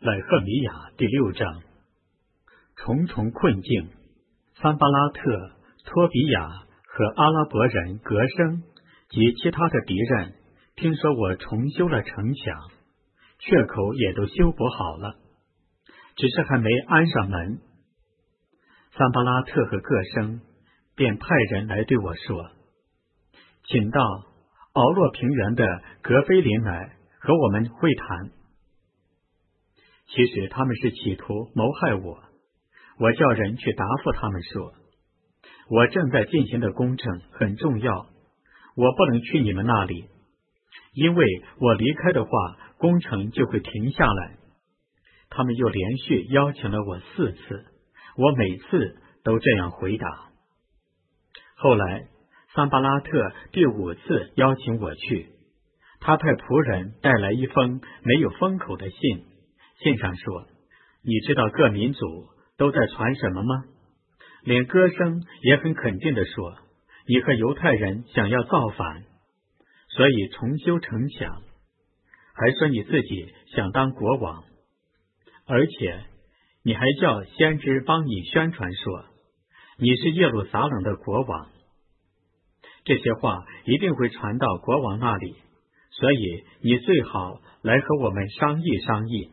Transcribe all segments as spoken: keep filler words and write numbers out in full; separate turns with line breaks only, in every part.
乃赫米雅第六章。重重困境。桑巴拉特、托比亚和阿拉伯人格生及其他的敌人听说我重修了城墙，血口也都修补好了，只是还没安上门。桑巴拉特和各生便派人来对我说，请到敖洛平原的格菲林来和我们会谈。其实他们是企图谋害我，我叫人去答复他们说，我正在进行的工程很重要，我不能去你们那里，因为我离开的话，工程就会停下来。他们又连续邀请了我四次，我每次都这样回答。后来桑巴拉特第五次邀请我去，他派仆人带来一封没有封口的信，信上说，你知道各民族都在传什么吗？连歌声也很肯定地说，你和犹太人想要造反，所以重修城墙，还说你自己想当国王，而且你还叫先知帮你宣传说，你是耶路撒冷的国王。这些话一定会传到国王那里，所以你最好来和我们商议商议。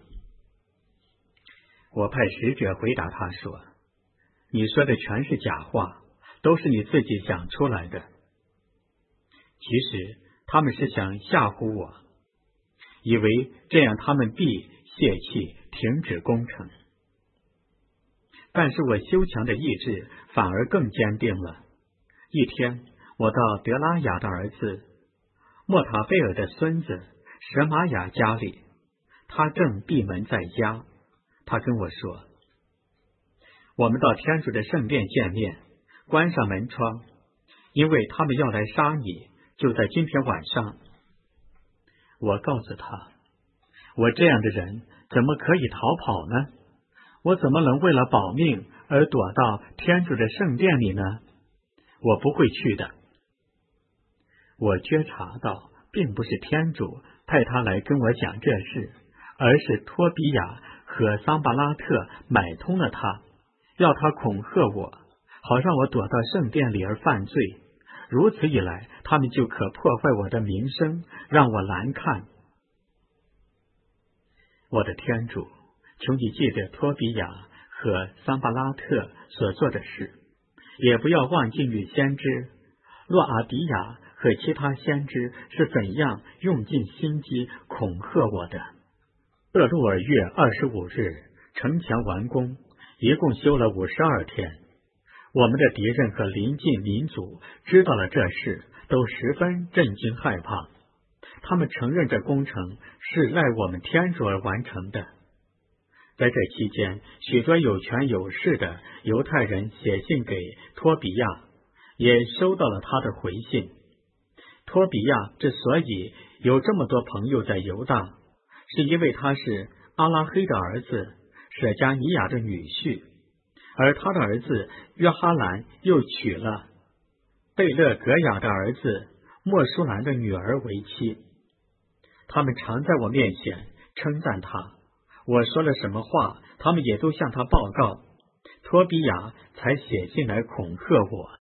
我派使者回答他说，你说的全是假话，都是你自己想出来的。其实他们是想吓唬我，以为这样他们必泄气停止工程。但是我修墙的意志反而更坚定了。一天我到德拉雅的儿子莫塔贝尔的孙子什玛雅家里，他正闭门在家。他跟我说，我们到天主的圣殿见面，关上门窗，因为他们要来杀你，就在今天晚上。我告诉他，我这样的人怎么可以逃跑呢？我怎么能为了保命而躲到天主的圣殿里呢？我不会去的。我觉察到并不是天主派他来跟我讲这事，而是托比亚和桑巴拉特买通了他，要他恐吓我，好让我躲到圣殿里而犯罪。如此一来，他们就可破坏我的名声，让我难看。我的天主，求你记得托比亚和桑巴拉特所做的事，也不要忘记女先知洛阿迪亚和其他先知是怎样用尽心机恐吓我的。厄路尔月二十五日，城墙完工，一共修了五十二天。我们的敌人和邻近民族知道了这事，都十分震惊害怕。他们承认这工程是赖我们天主而完成的。在这期间，许多有权有势的犹太人写信给托比亚，也收到了他的回信。托比亚之所以有这么多朋友在犹大，是因为他是阿拉黑的儿子舍加尼亚的女婿，而他的儿子约哈兰又娶了贝勒格雅的儿子莫舒兰的女儿为妻。他们常在我面前称赞他，我说了什么话，他们也都向他报告，托比亚才写信来恐吓我。